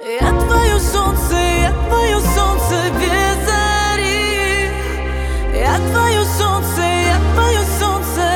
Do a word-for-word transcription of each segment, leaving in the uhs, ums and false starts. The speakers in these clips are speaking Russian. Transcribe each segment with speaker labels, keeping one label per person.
Speaker 1: Я твое солнце, я твое солнце без зари. Я твое солнце, я твое солнце.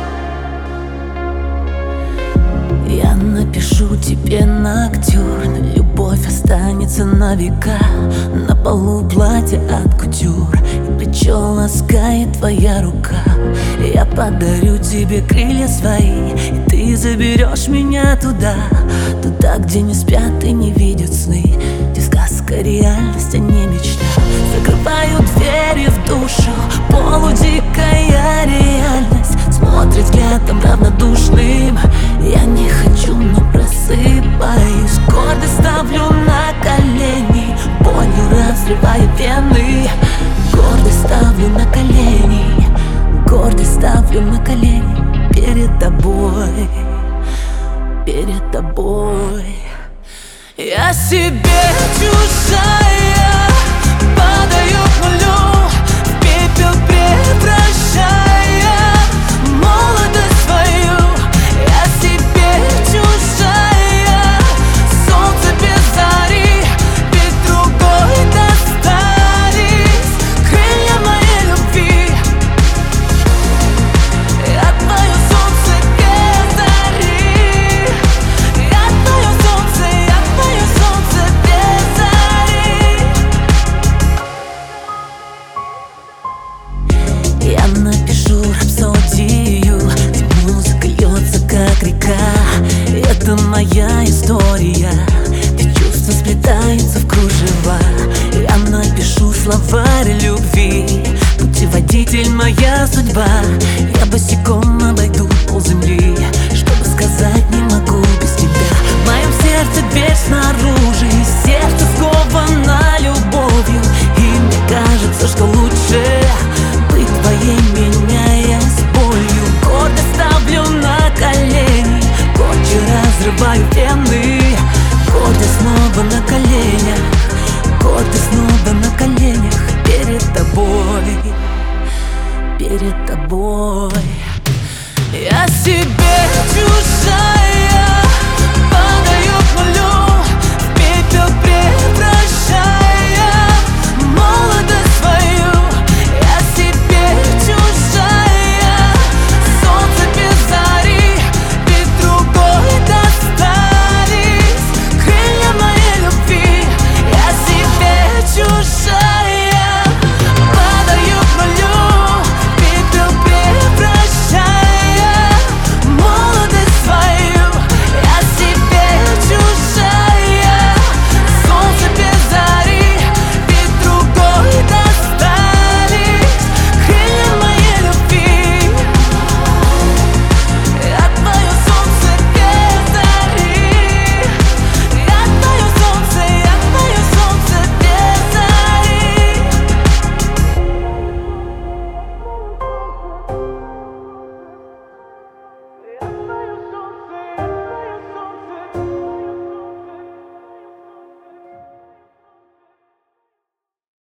Speaker 1: Я напишу тебе ноктюрн. Любовь останется на века. На полу платье от кутюр, и плечо ласкает твоя рука. Я подарю тебе крылья свои, и ты заберешь меня туда. Туда, где не спят и не видят сны, где сказка реальность, а не мечта. Закрываю двери в душу, полудикая реальность смотрит взглядом равнодушным. Я не хочу, но просыпаюсь, гордость ставлю на колени, болью разрываю вены. Гордость ставлю на колени, гордость ставлю на колени перед тобой, перед тобой. Я себе